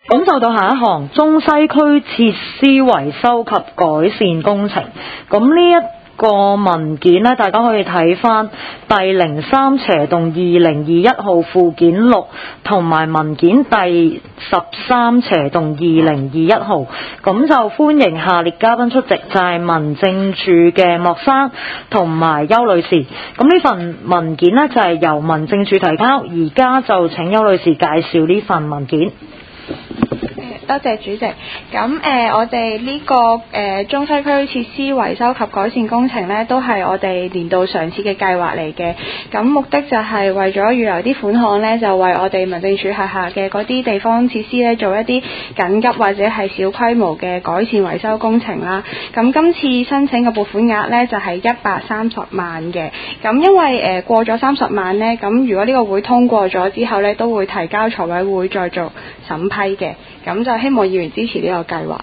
咁就到下一行，中西區設施維修及改善工程。咁呢一個文件呢，大家可以睇翻第03/2021號附件6同埋文件第13/2021號。咁就歡迎下列嘉賓出席，就係民政處嘅莫生同埋邱女士。咁呢份文件呢，就係由民政處提交，而家就請邱女士介紹呢份文件。 多謝主席。咁我哋呢個中西區設施維修及改善工程呢，都係我哋年度常設嘅計劃嚟嘅。咁目的就係為咗預留啲款項呢，就為我哋民政處轄下嘅嗰啲地方設施呢，做一啲緊急或者係小規模嘅改善維修工程啦。咁今次申請嘅撥款額呢，就係130萬嘅。咁因為過咗30萬呢，咁如果呢個會通過咗之後呢，都會提交財委會再做審批嘅。咁就希望議員支持呢個計劃。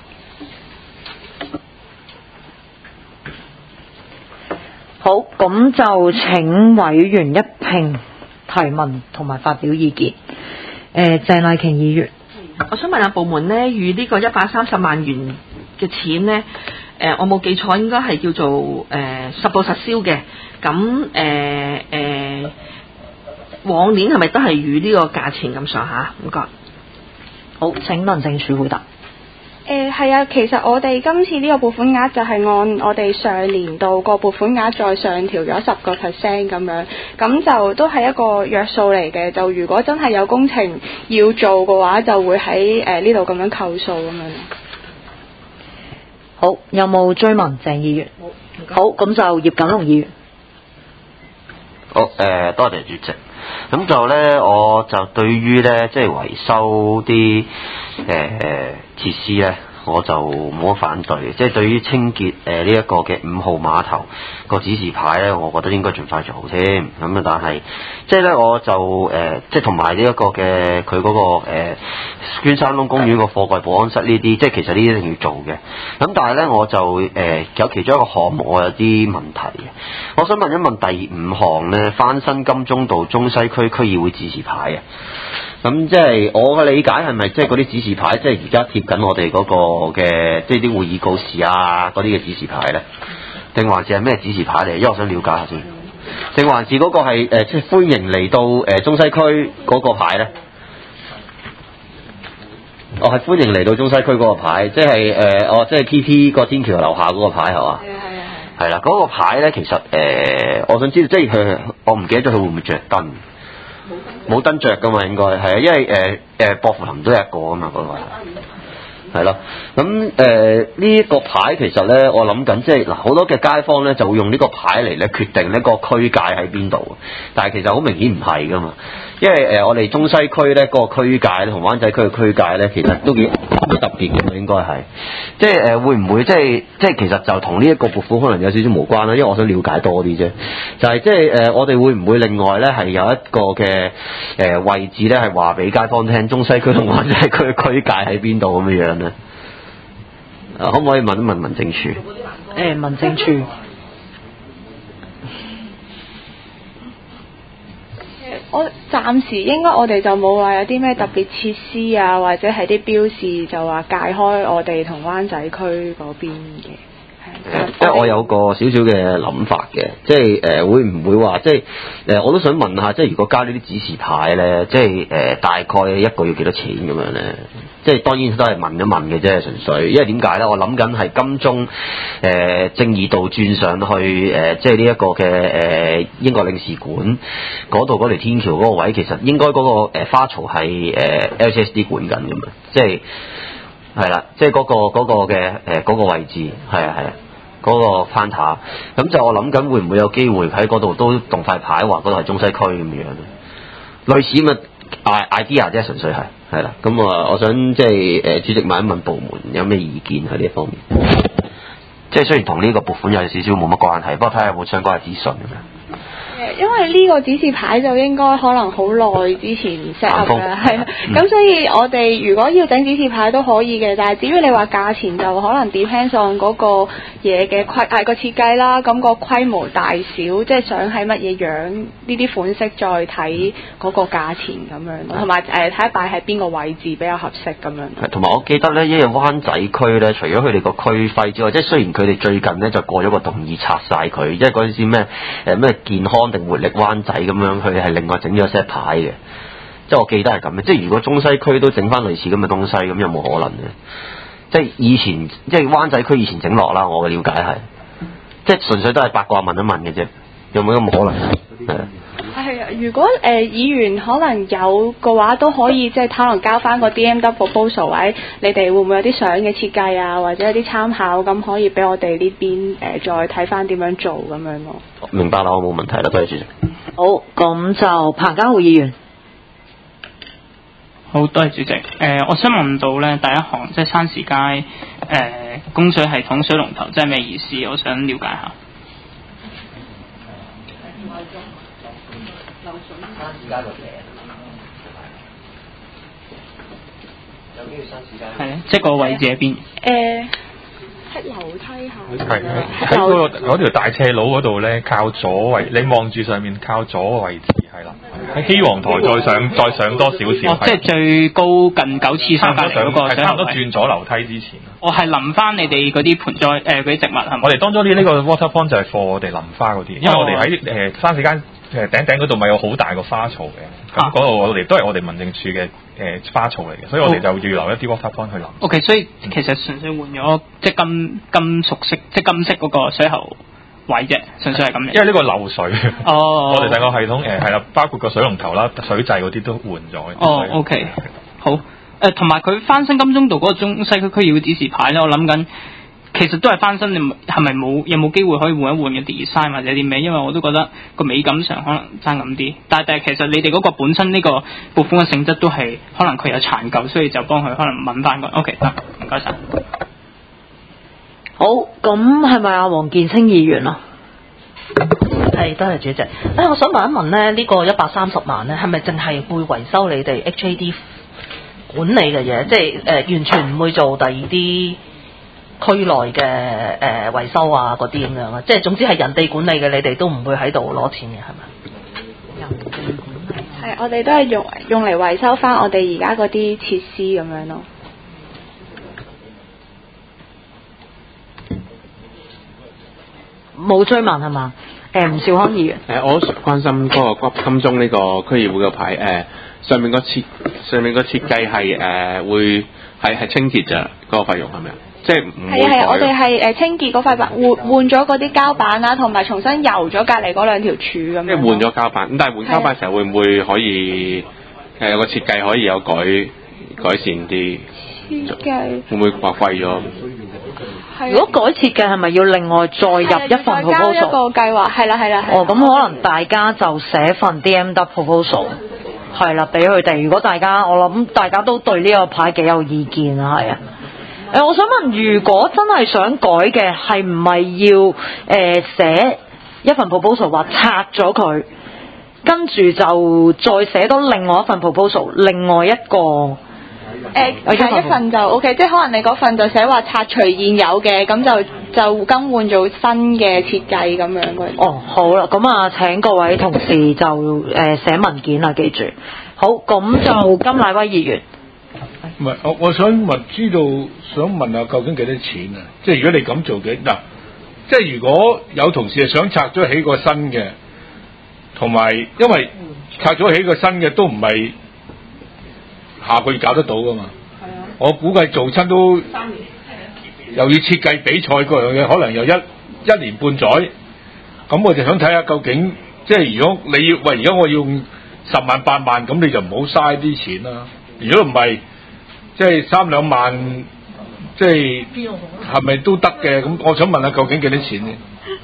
好，咁就請委員一併提問同埋發表意見。鄭麗瓊議員， 我想問下部門呢，與呢個130萬元嘅錢呢，我冇記錯應該係叫做實報實銷嘅。咁往年係咪都係與呢個價錢咁上下？唔該。 好，請民政處回答。 係啊，其實我哋今次呢個撥款額就係按我哋上年度個撥款額再上調咗10% 咁樣，咁就都係一個約數嚟嘅。就如果真係有工程要做嘅話，就會喺呢度咁樣扣數咁樣。 好，有冇追問鄭議員？好，咁就葉錦龍議員。 好，多謝主席。咁就咧，我就對於咧，即係維修啲設施咧，我就冇乜反對。即係對於清潔呢一個嘅5號碼頭個指示牌咧，我覺得應該盡快做好添。咁啊，但係即係咧，我就即係同埋呢一個嘅佢嗰個捐山窿公園個貨櫃保安室呢啲，即係其實呢啲一定要做嘅。咁但係咧，我就有其中一個項目我有啲問題嘅。我想問一問第5項咧，翻新金鐘道中西區區議會指示牌啊。咁即係我嘅理解係咪即係嗰啲指示牌，即係而家貼緊我哋嗰個嘅即係啲會議告示啊嗰啲嘅指示牌咧，定還是係咩指示牌嚟？因為我想了解下先。定還是嗰個係即係歡迎嚟到中西區嗰個牌咧？係歡迎嚟到中西區嗰個牌，即係即係 PP 個天橋樓下嗰個牌係嘛？係啦，嗰個牌咧，其實我想知道，即係佢，我唔記得咗佢會唔會着燈？冇燈着噶嘛，應該係啊，因為薄扶林都有一個噶嘛，嗰個係咯。咁呢一個牌其實咧，我諗緊即係嗱，好多嘅街坊咧就會用呢個牌嚟咧決定呢個區界喺邊度，但係其實好明顯唔係噶嘛。因為我哋中西區咧嗰個區界同灣仔區嘅區界咧，其實都幾特別嘅，應該係即係會唔會即係其實就同呢一個撥款可能有少少無關啦，因為我想了解多啲啫。就係即係我哋會唔會另外咧係有一個嘅位置咧係話俾街坊聽，中西區同灣仔區嘅區界喺邊度咁樣樣咧？可唔可以問一問民政處？ 民政處。 我暫時應該我哋就冇話有啲咩特別設施啊，或者係啲標示就話界開我哋同灣仔區嗰邊嘅。 即係我有個少少嘅諗法嘅，即係會唔會話即係我都想問下，即係如果加呢啲指示牌咧，即係大概一個月幾多錢咁樣咧？即係當然都係問一問嘅啫，純粹，因為點解咧？我諗緊係金鐘正義道轉上去即係呢一個嘅英國領事館嗰度嗰條天橋嗰個位，其實應該嗰個花槽係LCSD 管緊㗎嘛，即係係啦，即係嗰個嘅嗰個位置係啊。嗰個翻塔，咁就我諗緊會唔會有機會喺嗰度都動塊牌話嗰度係中西區咁樣咧？類似咁嘅 idea 啫，純粹係啦。咁我想即係主席問一問部門有咩意見喺呢一方面。即係雖然同呢個撥款有少少冇乜關係，不過睇下有冇相關嘅資訊咁樣。 因為呢個指示牌就應該可能好耐之前 set up 啦，係啊，咁所以我哋如果要整指示牌都可以嘅，但係至於你話價錢就可能 depends on 嗰個嘢嘅個設計啦，咁個規模大小，即係想喺乜嘢樣呢啲款式再睇嗰個價錢咁樣咯，同埋睇下擺喺邊個位置比較合適咁樣。 同埋我記得咧，因為灣仔區咧，除咗佢哋個區徽之外，即係雖然佢哋最近咧就過咗個動議拆晒佢，因為嗰陣時咩健康定活力灣仔咁樣，佢哋係另外整咗 set 牌嘅。即係我記得係咁嘅，即係如果中西區都整翻類似咁嘅東西，咁有冇可能嘅？即係以前即係灣仔區以前整落啦，我嘅了解係，即係純粹都係八卦問一問嘅啫，有冇咁可能？ 係啊，如果議員可能有嘅話，都可以即係可能交翻個 DMW proposal， 或者你哋會唔會有啲相嘅設計啊，或者有啲參考咁，可以俾我哋呢邊再睇翻點樣做咁樣咯。 明白啦，我冇問題啦，多謝主席。 好，咁就彭家浩議員。 好，多謝主席。我想問到咧，第一行即係山時街供水系統水龍頭，即係咩意思？我想了解下。 山時街個名有機會山時街。 係啊，即係個位置喺邊？ 喺樓梯下。 係喺嗰條大斜路嗰度咧，靠左位，你望住上面靠左個位置係啦。喺基王台再上多少少。 哦，即係最高近9次上隔離嗰個水差唔多轉咗樓梯之前。 我係淋翻你哋嗰啲盆栽嗰啲植物係咪？ 我哋當咗呢個 water pond 就係 for 我哋淋花嗰啲，因為我哋喺山時間頂嗰度咪有好大個花槽嘅，咁嗰度我哋都係我哋民政處嘅花槽嚟嘅，所以我哋就要留一啲 water pond 去淋。 OK， 所以其實純粹換咗即係金屬色，即係金色嗰個水喉位啫，純粹係咁樣。因為呢個漏水， 我哋成個系統係啦，包括個水龍頭啦、水掣嗰啲都換咗。 OK， 好。同埋佢翻新金鐘道嗰個中西區區議會指示牌咧，我諗緊其實都係翻新，你係咪有冇機會可以換一換嘅 design 或者啲咩？因為我都覺得個美感上可能爭咁啲，但係其實你哋嗰個本身呢個撥款嘅性質都係可能佢有殘舊，所以就幫佢可能問翻個 OK 得，唔該晒。 好，咁係咪阿黃建清議員啊？ 係，多謝主席。我想問一問咧，呢個130萬咧，係咪淨係會維修你哋 HAD 管理嘅嘢，即係完全唔會做第二啲區內嘅維修啊嗰啲咁樣啊？即係總之係人哋管理嘅，你哋都唔會喺度攞錢嘅，係咪？人哋管理係，我哋都係用嚟維修翻我哋而家嗰啲設施咁樣咯。 冇追問係嘛？吳兆康議員。 我關心嗰個金鐘呢個區議會嘅牌，上面個設計係會係清潔咋，嗰個費用係咪啊？即係唔會改。係，我哋係清潔嗰塊板換咗嗰啲膠板啦，同埋重新油咗隔離嗰兩條柱咁樣。即係換咗膠板，咁但係換膠板嘅時候會唔會可以有個設計可以有改善啲？設計會唔會話貴咗？ 如果改設計係咪要另外再入一份 proposal？ 一個計劃係啦。 咁可能大家就寫份 DMW proposal 係啦，俾佢哋。如果我諗大家都對呢個牌幾有意見啊，係啊。我想問，如果真係想改嘅，係唔係要寫一份 proposal 話拆咗佢，跟住就再寫多另外一份 proposal， 另外一個？ 下一份就 OK， 即係可能你嗰份就寫話拆除現有嘅，咁就更換做新嘅設計咁樣嘅。 哦，好啦，咁啊請各位同事就寫文件啦，記住。好，咁就金乃威議員。 唔係，我想想問下究竟幾多錢啊？即係如果你咁做嘅嗱，即係如果有同事係想拆咗起個新嘅，同埋因為拆咗起個新嘅都唔係下個月搞得到噶嘛，我估計做親都3年，又要設計比賽嗰樣嘢，可能又一年半載。咁我就想睇下究竟，即係如果你要而家我要用10萬8萬，咁你就唔好嘥啲錢啦。如果唔係，即係3、2萬，即係係咪都得嘅？咁我想問下究竟幾多錢呢？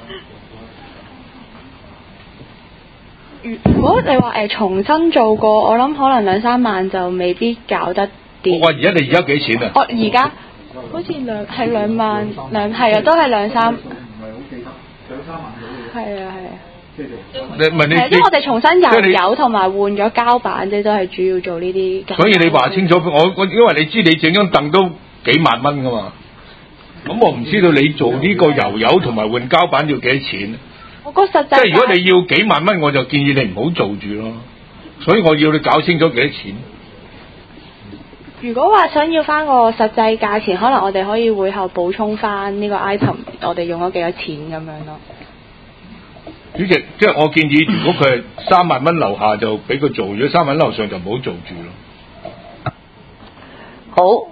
如果你話重新做過，我諗可能2、3萬就未必搞得掂。 我話你而家幾錢啊？ 我而家好似2萬，係啊，都係2、3。唔係好記得，2、3萬到嘅。係啊。 你唔係你， 即係我哋重新油油同埋換咗膠板，即都係主要做呢啲。 所以你話清楚，我因為你知你整張凳都幾萬蚊噶嘛，咁我唔知道你做呢個油油同埋換膠板要幾多錢。 我個實際即係如果你要幾萬蚊，我就建議你唔好做住咯。所以我要你搞清楚幾多錢。 如果話想要翻個實際價錢，可能我哋可以會後補充翻呢個 item，我哋用咗幾多錢咁樣咯。 主席，即係我建議，如果佢係3萬蚊樓下就俾佢做，如果3萬蚊樓上就唔好做住咯。 好，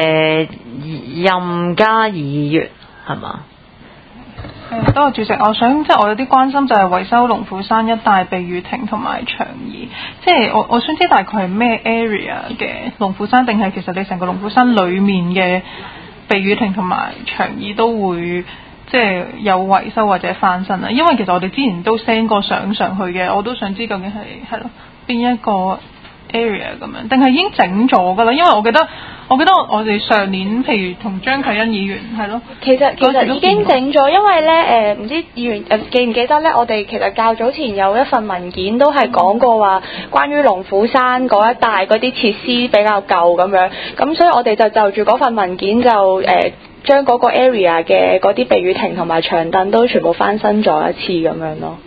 任嘉儀議員係嘛？ 多謝主席，我想我有啲關心就係維修龍虎山一帶避雨亭同埋長椅，即係我想知大概係咩 area 嘅龍虎山，定係其實你成個龍虎山裡面嘅避雨亭同埋長椅都會即係有維修或者翻新啊？因為其實我哋之前都 send 過相上去嘅，我都想知究竟係咯邊一個 area 咁樣，定係已經整咗㗎啦？因為我記得我哋上年譬如同張啟欣議員係咯， 其實已經整咗，因為咧唔知議員記唔記得咧？我哋其實較早前有一份文件都係講過話，關於龍虎山嗰一帶嗰啲設施比較舊咁樣，咁所以我哋就住嗰份文件就將嗰個 area 嘅嗰啲避雨亭同埋長凳都全部翻新咗一次咁樣咯。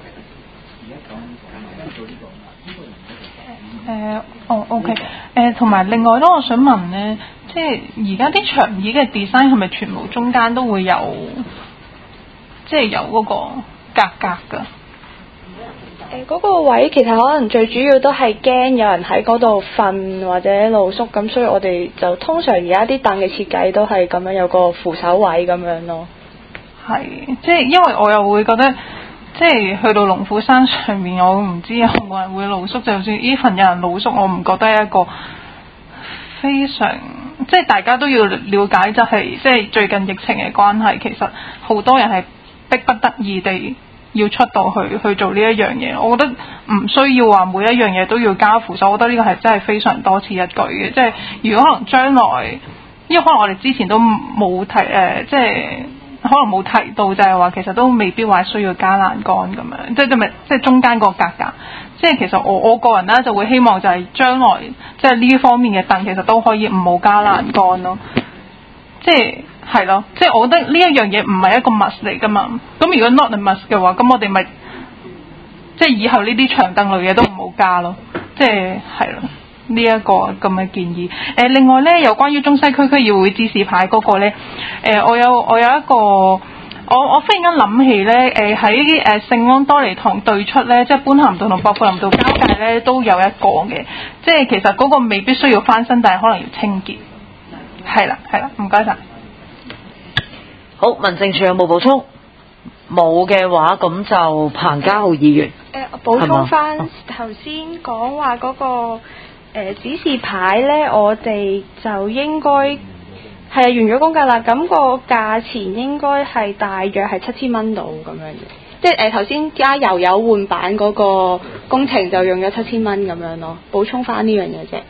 OK， 同埋另外咧，我想問咧，即係而家啲長椅嘅 design 係咪全部中間都會有，即係有嗰個格㗎？ 嗰個位其實可能最主要都係驚有人喺嗰度瞓或者露宿，咁所以我哋就通常而家啲凳嘅設計都係咁樣有個扶手位咁樣咯。係， 即係因為我又會覺得。即係去到龍虎山上面，我唔知有冇人會露宿。就算even有人露宿，我唔覺得係一個非常即係大家都要了解，就係即係最近疫情嘅關係，其實好多人係逼不得已地要出到去做呢一樣嘢。我覺得唔需要話每一樣嘢都要加扶手，我覺得呢個係真係非常多此一舉嘅。即係如果可能將來，因為可能我哋之前都冇提即係。可能冇提到就係話，其實都未必話需要加欄杆咁樣，即係中間個格格。即係其實我個人咧就會希望就係將來即係呢方面嘅凳其實都可以唔好加欄杆咯。即係咯，即係我覺得呢一樣嘢唔係一個 must 嚟噶嘛。咁如果 not a must 嘅話，咁我哋咪即係以後呢啲長凳類嘅都唔好加咯。即係咯。呢一個咁嘅建議。另外咧，有關於中西區區議會指示牌嗰個咧，我有一個，我忽然間諗起咧，喺聖安多尼堂對出咧，即係般咸道同薄扶林道交界咧，都有一個嘅，即係其實嗰個未必需要翻新，但係可能要清潔。係啦，唔該晒。 好，民政處有冇補充？冇嘅話，咁就彭家浩議員。 補充翻頭先講話嗰個。指示牌咧，我哋就應該係完咗工㗎啦。咁個價錢應該係大約係7000蚊到咁樣嘅，即係頭先加油油換板嗰個工程就用咗7000蚊咁樣咯。補充翻呢樣嘢啫。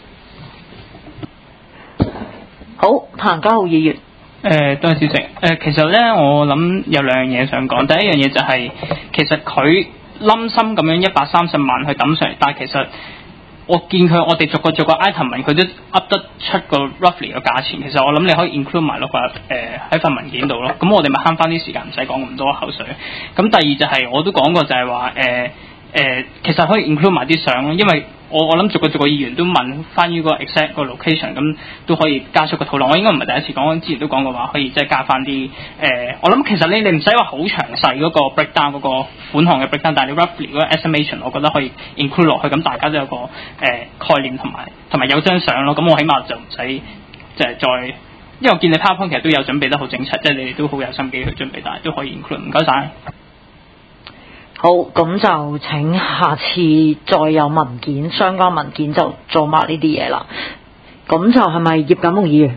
好，彭家浩議員。 多謝主席。其實咧，我諗有兩樣嘢想講。第一樣嘢就係、其實佢冧心咁樣130萬去抌上嚟，但係其實。我見佢，我哋逐個 item 問佢都噏得出個 roughly 嘅價錢。其實我諗你可以 include 埋落個喺份文件度咯。咁我哋咪慳翻啲時間，唔使講咁多口水。咁第二就係、我都講過就係話其實可以 include 埋啲相咯，因為我諗逐個議員都問翻於個 exact 個 location， 咁都可以加速個討論。我應該唔係第一次講，之前都講過話可以即係加翻啲我諗其實你唔使話好詳細嗰個 breakdown 嗰個款項嘅 breakdown， 但係你 roughly 嗰個 estimation， 我覺得可以 include 落去，咁大家都有個概念同埋有張相咯。咁我起碼就唔使即係再，因為我見你 PowerPoint 其實都有準備得好整齊，即係你哋都好有心機去準備，但係都可以 include。唔該晒。 好，咁就請下次再有文件相關文件就做埋呢啲嘢啦。咁就係咪葉錦龍議員？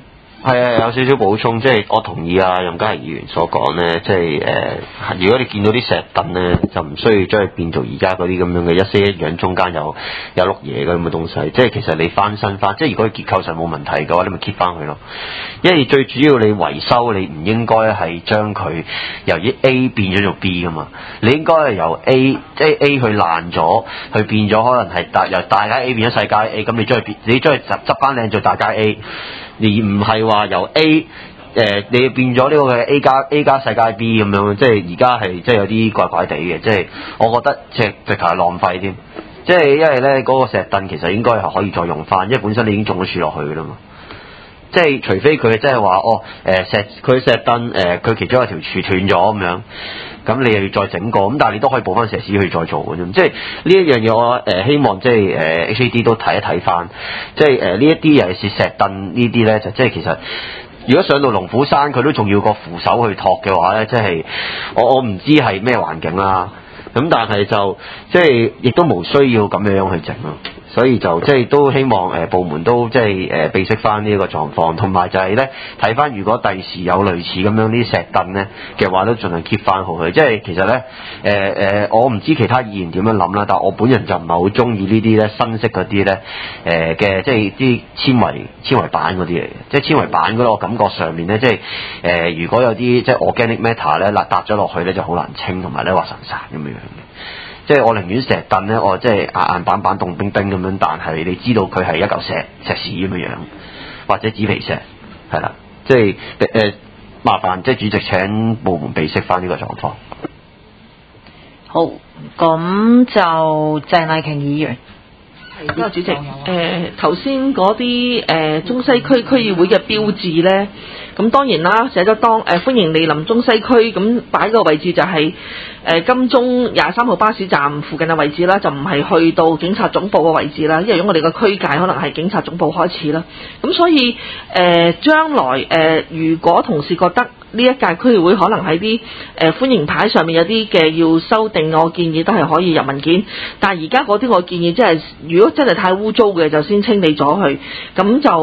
係啊，有少少補充，即係我同意啊任嘉兒議員所講咧，即係如果你見到啲石凳咧，就唔需要將佢變做而家嗰啲咁樣嘅一式一樣，中間有碌嘢咁嘅東西。即係其實你翻新翻，即係如果佢結構上冇問題嘅話，你咪 keep 翻佢咯。因為最主要你維修，你唔應該係將佢由 A 變咗做 B 噶嘛，你應該係由 A 即係 A 佢爛咗，佢變咗可能係由大街 A 變咗細街 A， 咁你將佢執翻靚做大街 A。而唔係話由 A 你變咗呢個嘅 A 加細街 B 咁樣，即係而家係即係有啲怪怪地嘅，即係我覺得直頭係浪費添。即係因為咧嗰個石凳其實應該係可以再用翻，因為本身你已經種咗樹落去㗎啦嘛。即係除非佢即係話佢石凳佢其中一條柱斷咗咁樣，咁你又要再整過，咁但係你都可以補翻石屎去再做嘅啫。即係呢一樣嘢我希望即係HAD 都睇一睇翻，即係呢一啲尤其是石凳呢啲咧，就即係其實如果上到龍虎山佢都仲要個扶手去托嘅話咧，即係我唔知係咩環境啦。咁但係就即係亦都冇需要咁樣去整咯。所以就即係都希望部門都即係備悉翻呢一個狀況，同埋就係咧睇翻如果第時有類似咁樣啲石凳咧嘅話，都盡量 keep 翻好佢。即係其實咧我唔知其他議員點樣諗啦，但我本人就唔係好中意呢啲咧新式嗰啲咧嘅即係啲纖維板嗰啲嚟嘅，即係纖維板嗰個感覺上面咧，即係如果有啲即係 organic matter 咧搭咗落去咧就好難清，同埋咧滑潺潺咁樣嘅。即係我寧願石凳咧，我即係硬板板凍冰冰咁樣，但係你知道佢係一嚿石屎咁樣，或者紙皮石，係啦，即係麻煩即係主席請部門備悉翻呢個狀況。 好，咁就鄭麗瓊議員。 係，主席，頭先嗰啲中西區區議會嘅標誌咧，咁當然啦，寫咗歡迎蒞臨中西區，咁擺個位置就係金鐘23號巴士站附近嘅位置啦，就唔係去到警察總部嘅位置啦，因為我哋個區界可能係警察總部開始啦，咁所以將來如果同事覺得呢一屆區議會可能喺啲歡迎牌上面有啲嘅要修訂，我建議都係可以入文件。但係而家嗰啲我建議即係如果真係太污糟嘅，就先清理咗佢。咁就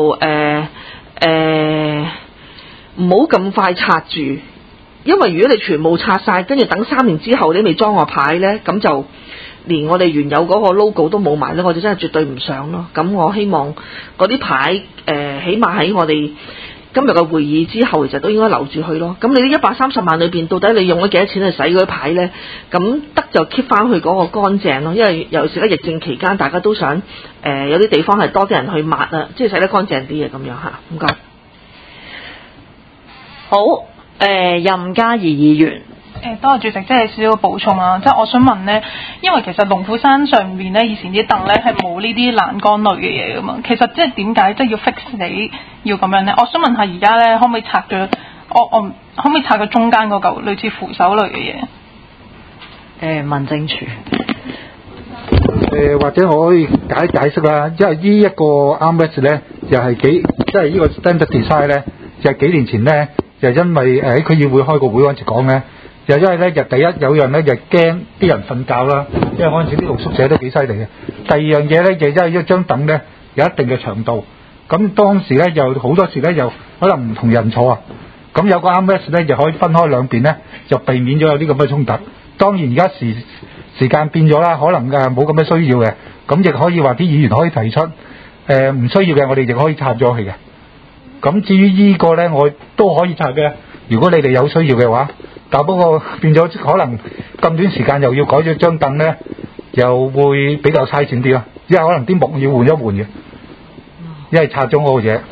唔好咁快拆住，因為如果你全部拆晒，跟住等3年之後你未裝個牌呢，咁就連我哋原有嗰個 logo 都冇埋呢，我就真係絕對唔想咯。咁我希望嗰啲牌起碼喺我哋今日嘅會議之後，其實都應該留住佢咯。咁你呢130萬裏邊，到底你用咗幾多錢去洗嗰啲牌呢？咁得就 keep 翻佢嗰個乾淨咯。因為尤其是喺疫症期間，大家都想有啲地方係多啲人去抹啊，即係洗得乾淨啲嘅咁樣嚇。唔該。 好，任嘉兒議員。 多謝主席，即係少少補充啊！即係我想問呢，因為其實龍虎山上面呢，以前啲凳呢係冇呢啲欄杆類嘅嘢噶嘛。其實即係點解即係要 fix 你要咁樣呢？我想問下而家呢，可唔可以拆咗我可唔可以拆咗中間嗰嚿類似扶手類嘅嘢？ 民政處。 或者我可以解釋啦，因為呢一個 armrest 咧，就係即係呢個 standard design 咧，就係幾年前咧，就因為喺區議會開個會嗰陣時講咧。就因為咧，就第一有樣咧就驚啲人瞓覺啦，因為嗰陣時啲露宿者都幾犀利嘅。第二樣嘢咧就因為一張凳咧有一定嘅長度，咁當時咧就好多時咧又可能唔同人坐啊，咁有個 armrest 咧就可以分開兩邊咧，就避免咗有啲咁嘅衝突。當然而家時間變咗啦，可能冇咁嘅需要嘅，咁亦可以話啲議員可以提出唔需要嘅，我哋亦可以拆咗佢嘅。咁至於呢個咧，我都可以拆嘅，如果你哋有需要嘅話。但不過變咗可能咁短時間又要改咗張凳咧，又會比較嘥錢啲咯，因為可能啲木要換一換嘅，因為拆咗嗰個嘢。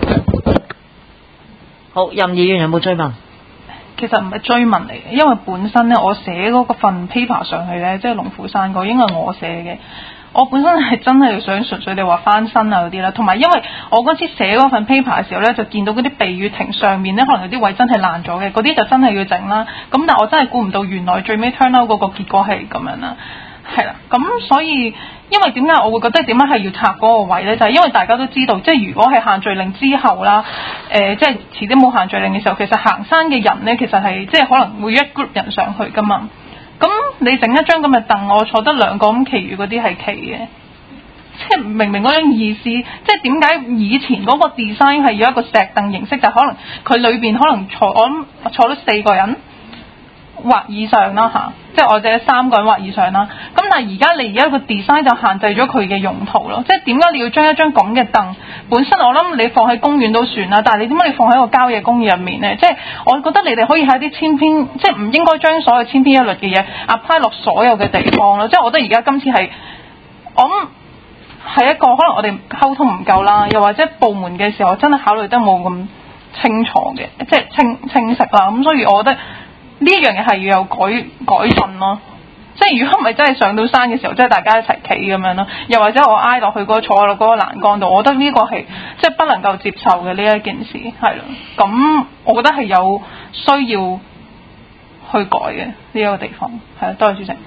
好，任議員有冇追問？ 其實唔係追問嚟嘅，因為本身咧我寫嗰份 paper 上去咧，即係龍虎山嗰應該係我寫嘅。我本身係真係想純粹你話翻身啊嗰啲啦，同埋因為我嗰次寫嗰份 paper 嘅時候咧，就見到嗰啲避雨亭上面咧，可能有啲位真係爛咗嘅，嗰啲就真係要整啦。咁但係我真係估唔到原來最尾 turn out 嗰個結果係咁樣啦，係啦。咁所以因為點解我會覺得點解係要拆嗰個位咧？就係因為大家都知道，即係如果係限聚令之後啦，即係遲啲冇限聚令嘅時候，其實行山嘅人咧，其實係即係可能會一 group 人上去噶嘛。咁你整一張咁嘅凳，我坐得2個，咁其餘嗰啲係企嘅， 即係明明嗰種意思，即係點解以前嗰個 design 係要一個石凳形式，就可能佢裏邊可能我諗坐咗4個人或以上啦嚇，即係或者3個人或以上啦。咁但係而家你而家個 design 就限制咗佢嘅用途咯，即係點解你要將一張咁嘅凳本身我諗你放喺公園都算啦，但係你點解你放喺個郊野公園入面呢？即係我覺得你哋可以喺啲千篇，即係唔應該將所有千篇一律嘅嘢 apply 落所有嘅地方咯。即係我覺得而家今次係我諗係一個可能我哋溝通唔夠啦，又或者部門嘅時候真係考慮得冇咁清楚嘅，即係清晰啦。咁所以我覺得呢樣嘢係要有改進咯。即係如果唔係真係上到山嘅時候，即係大家一齊企咁樣咯，又或者我挨落去坐落嗰個欄杆度，我覺得呢個係即係不能夠接受嘅呢一件事，係咯。咁我覺得係有需要去改嘅呢一個地方，係啊，多謝主席。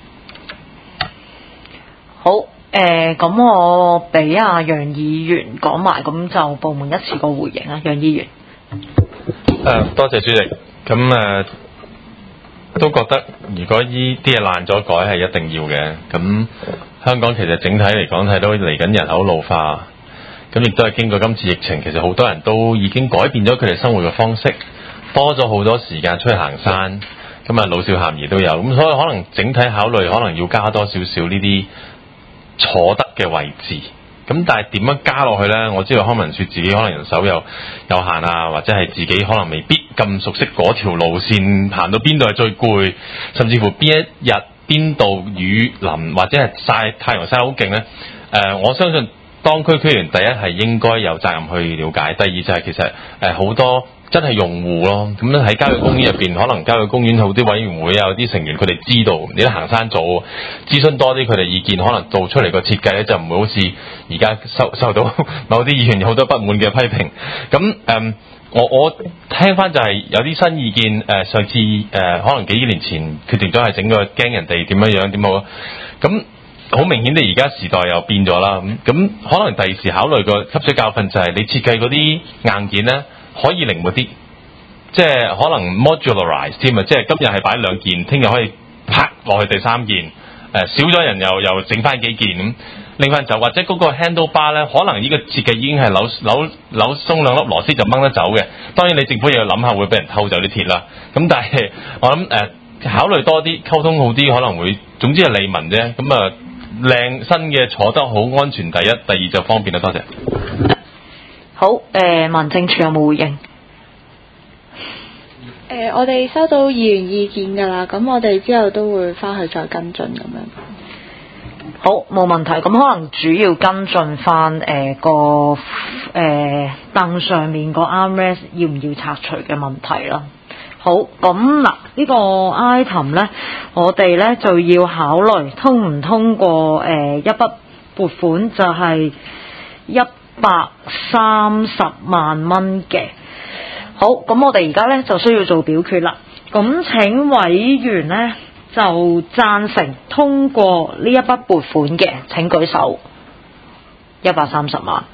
好，咁我俾阿楊議員講埋，咁就部門一次過回應啊，楊議員。 多謝主席。咁都覺得如果依啲嘢爛咗改係一定要嘅。咁香港其實整體嚟講睇到嚟緊人口老化，咁亦都係經過今次疫情，其實好多人都已經改變咗佢哋生活嘅方式，多咗好多時間出去行山，咁啊老少咸宜都有，咁所以可能整體考慮可能要加多少少呢啲坐得嘅位置。咁但係點樣加落去呢？我知道康文署自己可能人手有限啊，或者係自己可能未必咁熟悉嗰條路線行到邊度係最攰，甚至乎邊一日邊度雨淋或者係太陽曬好勁呢。我相信當區區員第一係應該有責任去了解，第二就係其實好多真係用戶咯。咁咧喺郊野公園入邊，可能郊野公園好啲委員會啊，有啲成員佢哋知道你啲行山組諮詢多啲佢哋意見，可能做出嚟個設計咧就唔會好似而家受到某啲議員有好多不滿嘅批評。咁我聽翻就係有啲新意見，上次可能幾年前決定咗係整個驚人哋點樣點好，咁好明顯地而家時代又變咗啦。咁可能第二時考慮個吸取教訓就係你設計嗰啲硬件咧可以靈活啲，即係可能 modularize 添啊，即係今日係擺2件，聽日可以啪落去第3件，少咗人又整翻幾件咁拎翻走，或者嗰個 handle bar 咧，可能呢個設計已經係扭鬆2粒螺絲就掹得走嘅。當然你政府又要諗下會俾人偷走啲鐵啦。咁但係我諗考慮多啲溝通好啲，可能會總之係利民啫。咁靚新嘅坐得好安全第一，第二就方便啦。多謝。 好，民政處有冇回應？ 我哋收到議員意見㗎啦，咁我哋之後都會翻去再跟進咁樣。 好，冇問題。咁可能主要跟進翻個凳上面個 armrest 要唔要拆除嘅問題啦。好，咁嗱呢個 item 呢，我哋呢就要考慮通唔通過一筆撥款，就係130萬蚊嘅。好，咁我哋而家呢就需要做表決啦。咁請委員呢就贊成通過呢一筆撥款嘅，請舉手。130萬。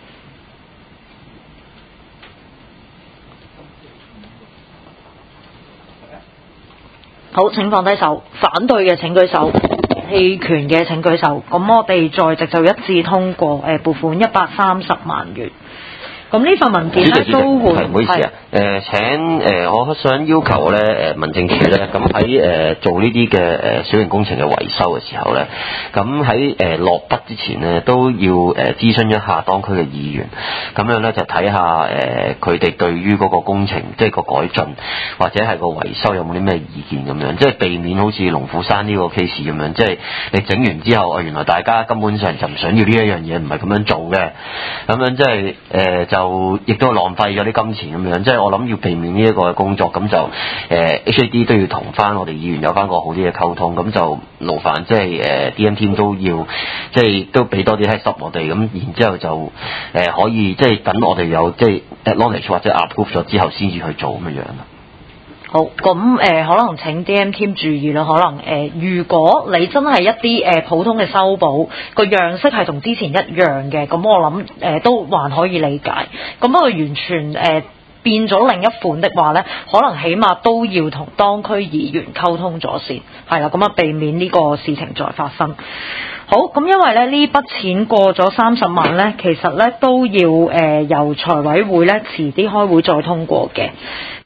好，請放低手。反對嘅請舉手。棄權嘅請舉手。咁我哋在席就一致通過撥款130萬元。咁呢份文件咧都會唔好意思啊，我想要求咧民政處咧，咁喺做呢啲嘅小型工程嘅維修嘅時候咧，咁喺落筆之前咧都要諮詢一下當區嘅議員，咁樣咧就睇下佢哋對於嗰個工程即係個改進或者係個維修有冇啲咩意見咁樣，即係避免好似龍虎山呢個 case 咁樣，即係你整完之後，原來大家根本上就唔想要呢一樣嘢，唔係咁樣做嘅，咁樣即係就亦都浪費咗啲金錢咁樣，即係我諗要避免呢一個嘅工作，咁就HAD 都要同翻我哋議員有翻個好啲嘅溝通，咁就勞煩即係DM team 都要即係都俾多啲 heads up 我哋，咁然之後就可以即係等我哋有即係 acknowledge 或者 approve 咗之後先至去做咁樣啦。 好，咁可能請 DM team 注意啦，可能如果你真係一啲普通嘅修補，個樣式係同之前一樣嘅，咁我諗都還可以理解。咁不過完全變咗另一款的話呢，可能起碼都要同當區議員溝通咗先，係啦，咁啊避免呢個事情再發生。好，咁因為咧呢筆錢過咗30萬呢，其實呢都要由財委會呢遲啲開會再通過嘅。